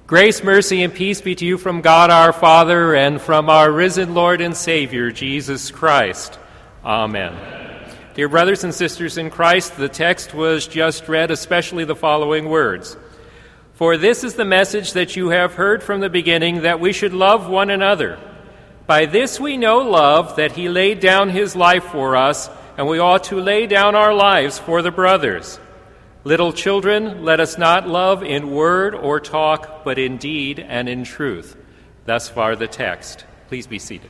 Grace, mercy, and peace be to you from God our Father and from our risen Lord and Savior, Jesus Christ. Amen. Dear brothers and sisters in Christ, the text was just read, especially the following words. For this is the message that you have heard from the beginning, that we should love one another. By this we know love, that he laid down his life for us, and we ought to lay down our lives for the brothers. Little children, let us not love in word or talk, but in deed and in truth. Thus far the text. Please be seated.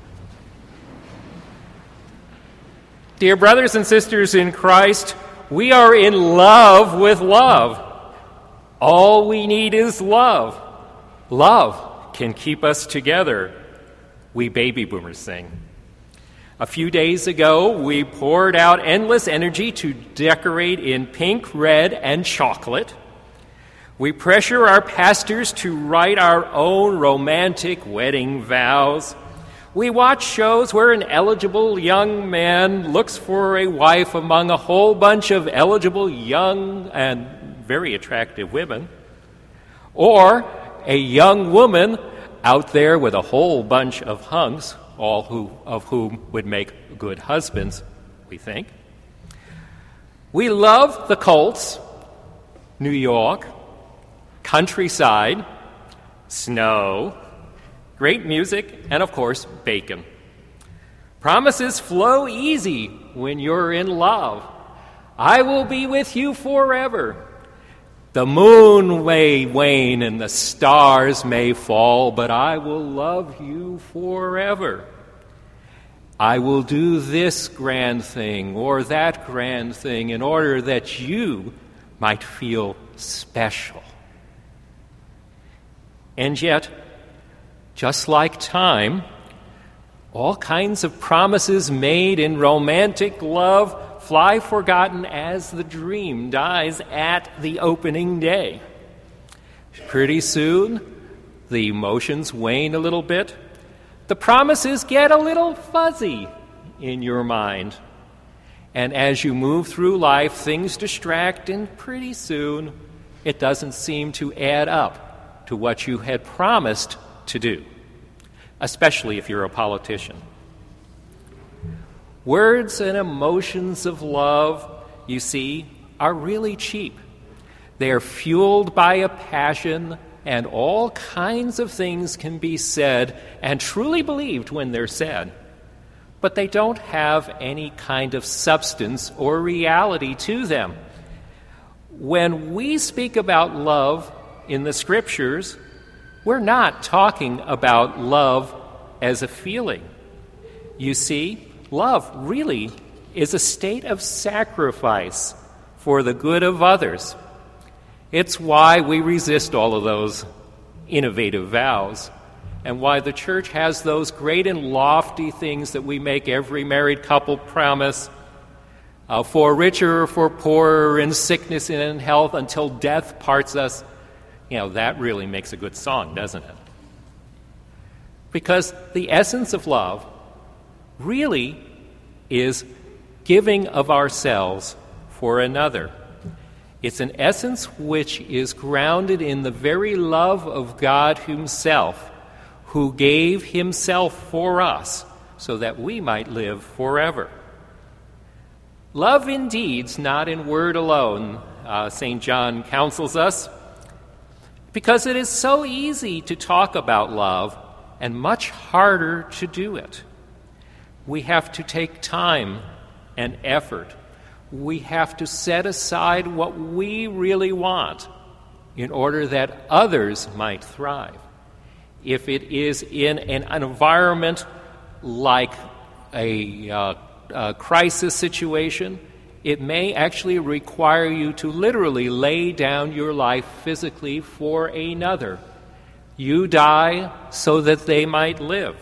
Dear brothers and sisters in Christ, we are in love with love. All we need is love. Love can keep us together, we baby boomers sing. A few days ago, we poured out endless energy to decorate in pink, red, and chocolate. We pressure our pastors to write our own romantic wedding vows. We watch shows where an eligible young man looks for a wife among a whole bunch of eligible young and very attractive women. Or a young woman out there with a whole bunch of hunks, all of whom would make good husbands, we think. We love the Colts, New York, countryside, snow, great music, and of course, bacon. Promises flow easy when you're in love. I will be with you forever. The moon may wane and the stars may fall, but I will love you forever. I will do this grand thing or that grand thing in order that you might feel special. And yet, just like time, all kinds of promises made in romantic love fly forgotten as the dream dies at the opening day. Pretty soon, the emotions wane a little bit. The promises get a little fuzzy in your mind. And as you move through life, things distract, and pretty soon, it doesn't seem to add up to what you had promised to do, especially if you're a politician. Words and emotions of love, you see, are really cheap. They are fueled by a passion, and all kinds of things can be said and truly believed when they're said. But they don't have any kind of substance or reality to them. When we speak about love in the Scriptures, we're not talking about love as a feeling. You see, love really is a state of sacrifice for the good of others. It's why we resist all of those innovative vows, and why the church has those great and lofty things that we make every married couple promise, for richer or for poorer, in sickness and in health, until death parts us. You know, that really makes a good song, doesn't it? Because the essence of love really is giving of ourselves for another. It's an essence which is grounded in the very love of God himself, who gave himself for us so that we might live forever. Love in deeds, not in word alone, St. John counsels us, because it is so easy to talk about love and much harder to do it. We have to take time and effort. We have to set aside what we really want in order that others might thrive. If it is in an environment like a crisis situation, it may actually require you to literally lay down your life physically for another. You die so that they might live.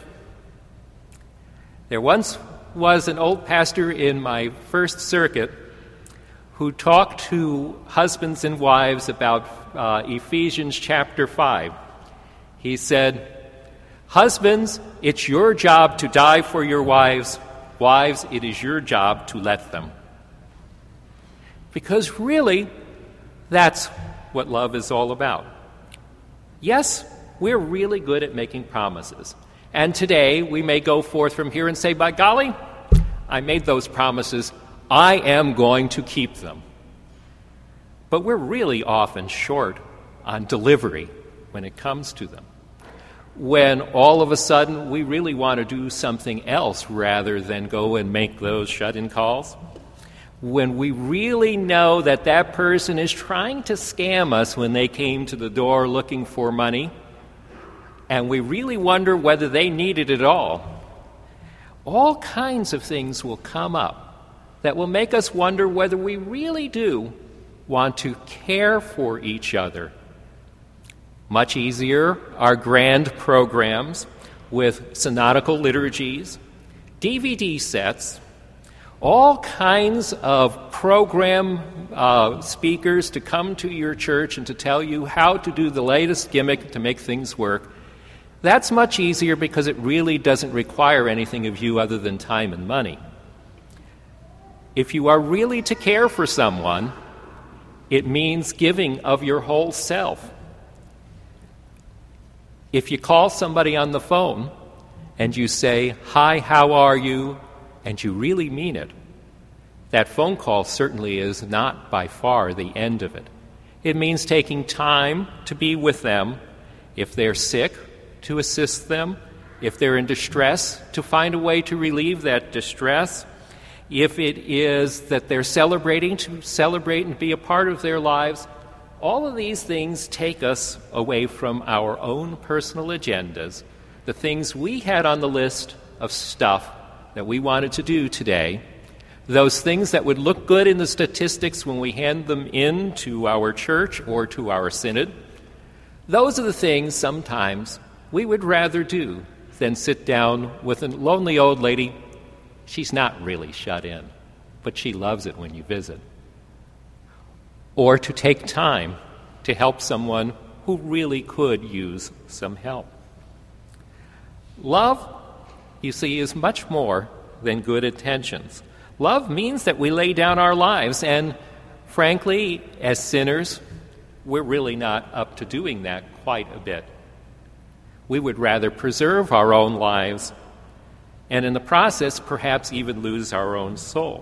There once was an old pastor in my first circuit who talked to husbands and wives about Ephesians chapter 5. He said, "Husbands, it's your job to die for your wives. Wives, it is your job to let them." Because really, that's what love is all about. Yes, we're really good at making promises. And today we may go forth from here and say, by golly, I made those promises. I am going to keep them. But we're really often short on delivery when it comes to them. When all of a sudden we really want to do something else rather than go and make those shut-in calls. When we really know that that person is trying to scam us when they came to the door looking for money, and we really wonder whether they need it at all kinds of things will come up that will make us wonder whether we really do want to care for each other. Much easier are grand programs with synodical liturgies, DVD sets, all kinds of program speakers to come to your church and to tell you how to do the latest gimmick to make things work. That's much easier because it really doesn't require anything of you other than time and money. If you are really to care for someone, it means giving of your whole self. If you call somebody on the phone and you say, "Hi, how are you?" and you really mean it, that phone call certainly is not by far the end of it. It means taking time to be with them. If they're sick, to assist them. If they're in distress, to find a way to relieve that distress. If it is that they're celebrating, to celebrate and be a part of their lives. All of these things take us away from our own personal agendas, the things we had on the list of stuff that we wanted to do today, those things that would look good in the statistics when we hand them in to our church or to our synod. Those are the things sometimes we would rather do than sit down with a lonely old lady. She's not really shut in, but she loves it when you visit. Or to take time to help someone who really could use some help. Love, you see, is much more than good intentions. Love means that we lay down our lives, and frankly, as sinners, we're really not up to doing that quite a bit. We would rather preserve our own lives and in the process perhaps even lose our own soul.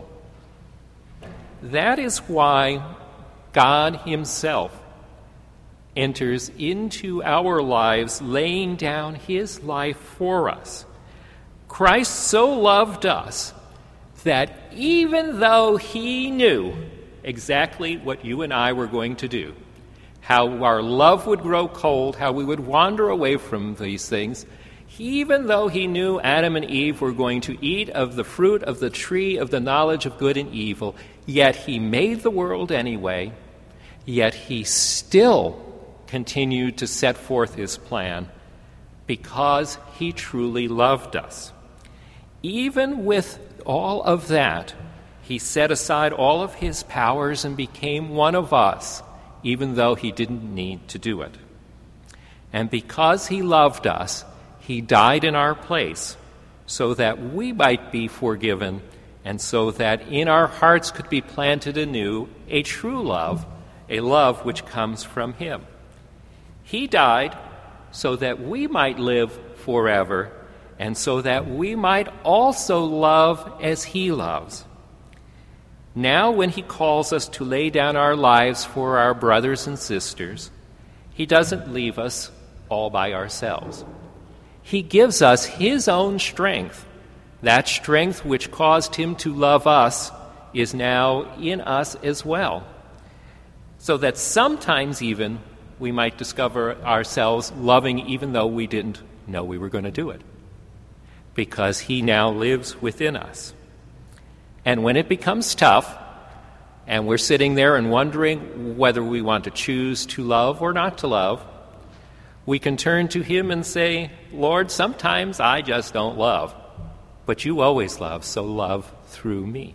That is why God Himself enters into our lives, laying down His life for us. Christ so loved us that even though He knew exactly what you and I were going to do, how our love would grow cold, how we would wander away from these things, even though He knew Adam and Eve were going to eat of the fruit of the tree of the knowledge of good and evil, yet He made the world anyway, yet He still continued to set forth His plan because He truly loved us. Even with all of that, He set aside all of His powers and became one of us, even though He didn't need to do it. And because He loved us, He died in our place so that we might be forgiven and so that in our hearts could be planted anew a true love, a love which comes from Him. He died so that we might live forever and so that we might also love as He loves. Now, when He calls us to lay down our lives for our brothers and sisters, He doesn't leave us all by ourselves. He gives us His own strength. That strength which caused Him to love us is now in us as well. So that sometimes even we might discover ourselves loving even though we didn't know we were going to do it, because He now lives within us. And when it becomes tough, and we're sitting there and wondering whether we want to choose to love or not to love, we can turn to Him and say, "Lord, sometimes I just don't love, but You always love, so love through me."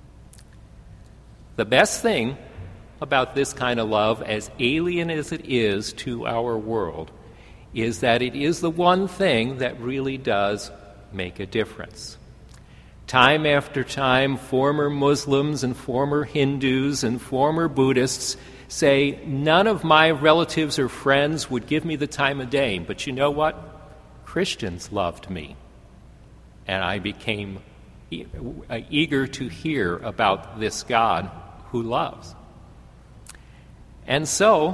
The best thing about this kind of love, as alien as it is to our world, is that it is the one thing that really does make a difference. Time after time, former Muslims and former Hindus and former Buddhists say, none of my relatives or friends would give me the time of day, but you know what? Christians loved me. And I became eager to hear about this God who loves. And so,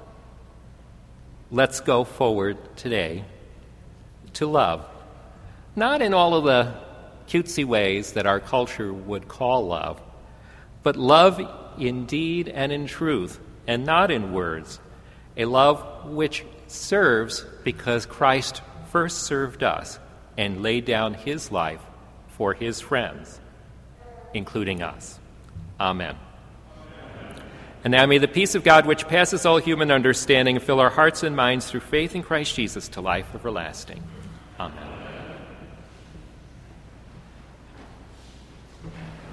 let's go forward today to love. Not in all of the cutesy ways that our culture would call love, but love in deed and in truth, and not in words. A love which serves because Christ first served us and laid down his life for his friends, including us. Amen. And now may the peace of God, which passes all human understanding, fill our hearts and minds through faith in Christ Jesus to life everlasting. Amen.